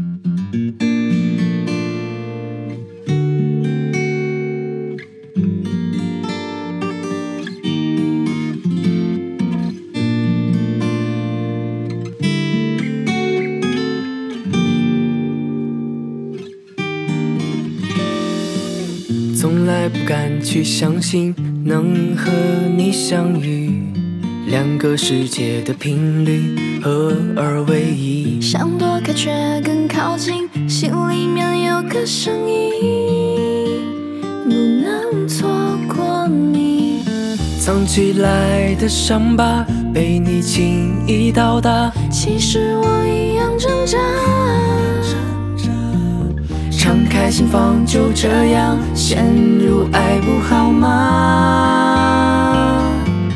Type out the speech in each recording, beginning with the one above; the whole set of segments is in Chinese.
从来不敢去相信能和你相遇，两个世界的频率合而为一， 想躲开却更靠近，心里面有个声音，不能错过你。 藏起来的伤疤被你轻易到达， 其实我一样挣扎， 敞开心房就这样陷入爱不好吗？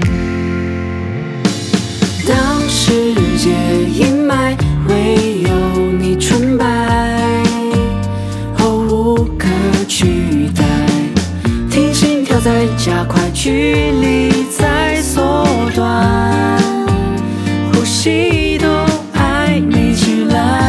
当世界阴霾唯有你纯白，后无可取代，听心跳在加快，距离在缩短，呼吸都暧昧起来。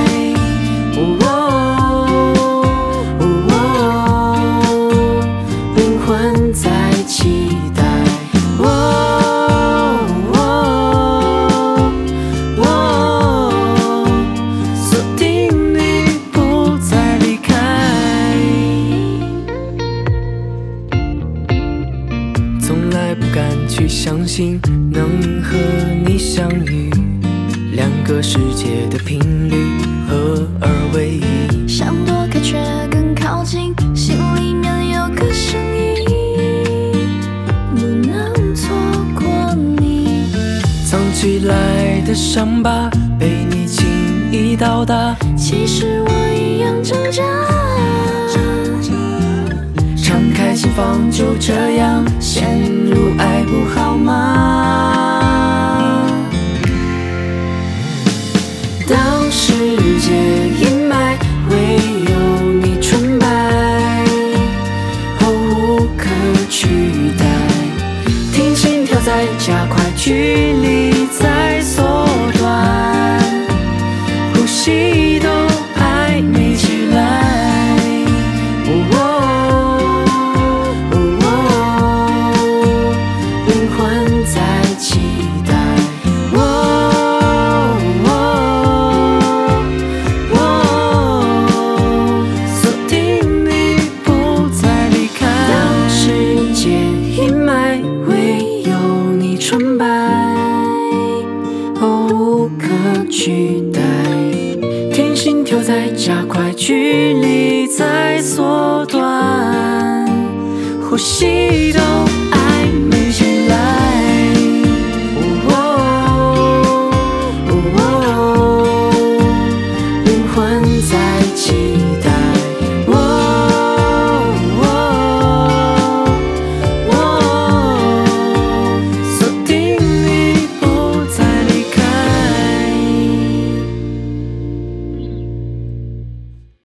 去相信能和你相遇，两个世界的频率合而为一， 想躲开却更靠近，心里面有个声音，不能错过你。 藏起来的伤疤被你轻易到达， 其实我一样挣扎， 敞开心房就这样陷入爱不好吗？当世界阴霾唯有你纯白，后无可取代，听心跳在加快，距离在缩短，呼吸都暧昧起来。取代，听心跳在加快，距离在缩短，呼吸都